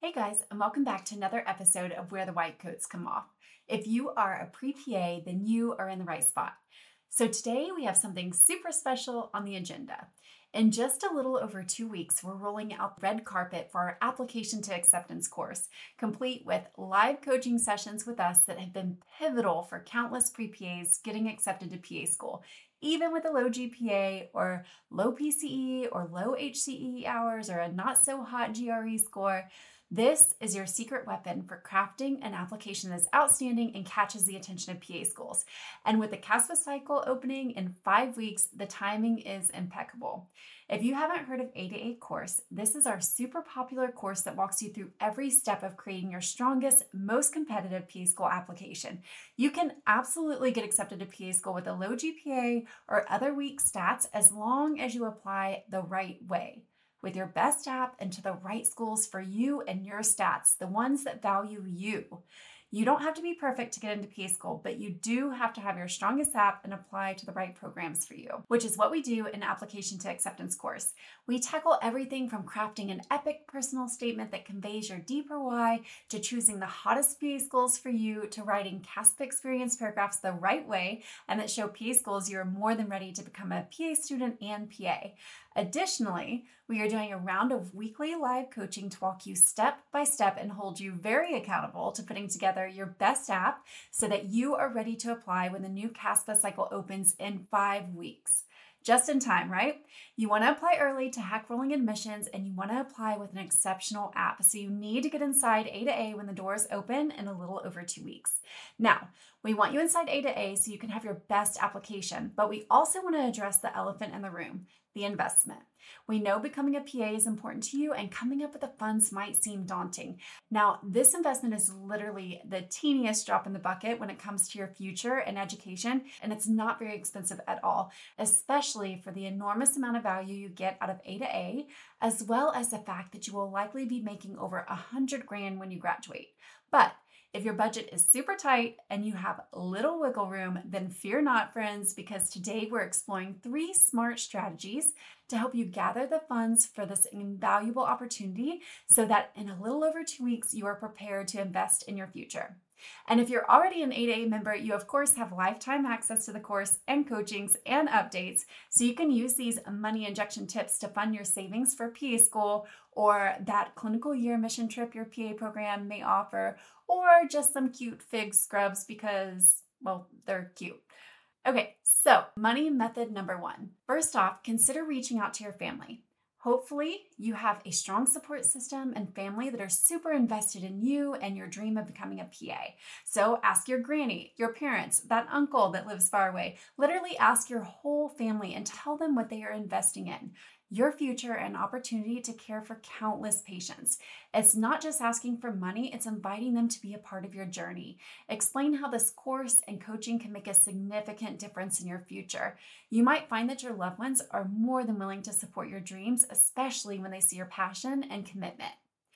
Hey guys, and welcome back to another episode of Where the White Coats Come Off. If you are a pre-PA, then you are in the right spot. So today we have something super special on the agenda. In just a little over 2 weeks, we're rolling out the red carpet for our application to acceptance course, complete with live coaching sessions with us that have been pivotal for countless pre-PAs getting accepted to PA school. Even with a low GPA or low PCE or low HCE hours or a not so hot GRE score, this is your secret weapon for crafting an application that's outstanding and catches the attention of PA schools. And with the CASPA cycle opening in 5 weeks, the timing is impeccable. If you haven't heard of A2A course, this is our super popular course that walks you through every step of creating your strongest, most competitive PA school application. You can absolutely get accepted to PA school with a low GPA or other weak stats as long as you apply the right way, with your best app and to the right schools for you and your stats, the ones that value you. You don't have to be perfect to get into PA school, but you do have to have your strongest app and apply to the right programs for you, which is what we do in Application to Acceptance course. We tackle everything from crafting an epic personal statement that conveys your deeper why, to choosing the hottest PA schools for you, to writing CASPA experience paragraphs the right way and that show PA schools you are more than ready to become a PA student and PA. Additionally, we are doing a round of weekly live coaching to walk you step by step and hold you very accountable to putting together your best app so that you are ready to apply when the new CASPA cycle opens in 5 weeks. Just in time, right? You want to apply early to hack rolling admissions, and you want to apply with an exceptional app. So you need to get inside A2A when the doors open in a little over 2 weeks. Now, we want you inside A2A so you can have your best application, but we also want to address the elephant in the room, the investment. We know becoming a PA is important to you, and coming up with the funds might seem daunting. Now, this investment is literally the teeniest drop in the bucket when it comes to your future and education, and it's not very expensive at all, especially for the enormous amount of value you get out of A2A, as well as the fact that you will likely be making over $100,000 when you graduate. But if your budget is super tight and you have little wiggle room, then fear not, friends, because today we're exploring 3 smart strategies to help you gather the funds for this invaluable opportunity so that in a little over 2 weeks, you are prepared to invest in your future. And if you're already an A2A member, you of course have lifetime access to the course and coachings and updates, so you can use these money injection tips to fund your savings for PA school or that clinical year mission trip your PA program may offer, or just some cute fig scrubs because, well, they're cute. Okay, so money method number 1. First off, consider reaching out to your family. Hopefully, you have a strong support system and family that are super invested in you and your dream of becoming a PA. So ask your granny, your parents, that uncle that lives far away. Literally ask your whole family and tell them what they are investing in. Your future and opportunity to care for countless patients. It's not just asking for money, it's inviting them to be a part of your journey. Explain how this course and coaching can make a significant difference in your future. You might find that your loved ones are more than willing to support your dreams, especially when they see your passion and commitment.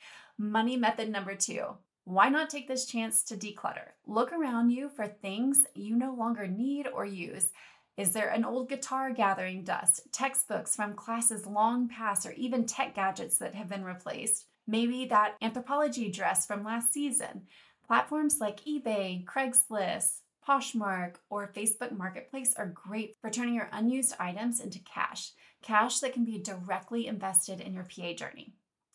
Money method number 2. Why not take this chance to declutter? Look around you for things you no longer need or use. Is there an old guitar gathering dust, textbooks from classes long past, or even tech gadgets that have been replaced? Maybe that anthropology dress from last season. Platforms like eBay, Craigslist, Poshmark, or Facebook Marketplace are great for turning your unused items into cash that can be directly invested in your PA journey.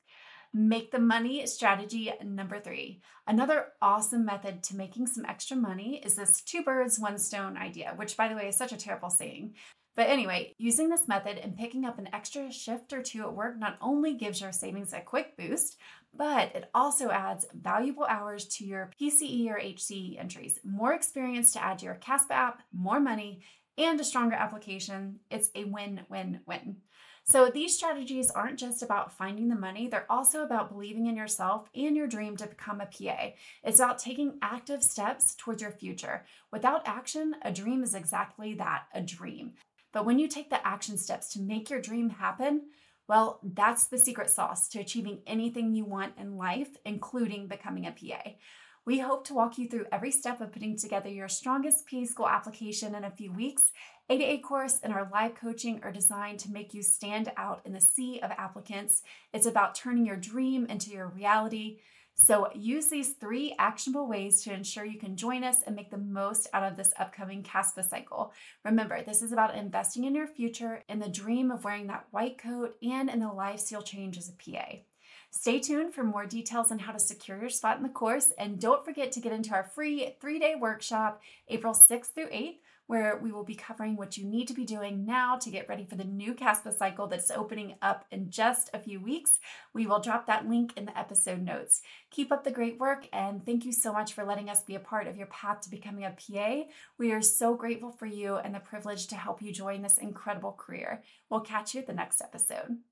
Make the money strategy number 3. Another awesome method to making some extra money is this 2 birds, 1 stone idea, which by the way is such a terrible saying. But anyway, using this method and picking up an extra shift or 2 at work not only gives your savings a quick boost, but it also adds valuable hours to your PCE or HCE entries, more experience to add to your CASPA app, more money, and a stronger application. It's a win-win-win. So these strategies aren't just about finding the money, they're also about believing in yourself and your dream to become a PA. It's about taking active steps towards your future. Without action, a dream is exactly that, a dream. But when you take the action steps to make your dream happen, well, that's the secret sauce to achieving anything you want in life, including becoming a PA. We hope to walk you through every step of putting together your strongest PA school application in a few weeks A course and our live coaching are designed to make you stand out in the sea of applicants. It's about turning your dream into your reality. So use these 3 actionable ways to ensure you can join us and make the most out of this upcoming CASPA cycle. Remember, this is about investing in your future, in the dream of wearing that white coat, and in the life you'll change as a PA. Stay tuned for more details on how to secure your spot in the course, and don't forget to get into our free 3-day workshop, April 6th through 8th, where we will be covering what you need to be doing now to get ready for the new CASPA cycle that's opening up in just a few weeks. We will drop that link in the episode notes. Keep up the great work, and thank you so much for letting us be a part of your path to becoming a PA. We are so grateful for you and the privilege to help you join this incredible career. We'll catch you at the next episode.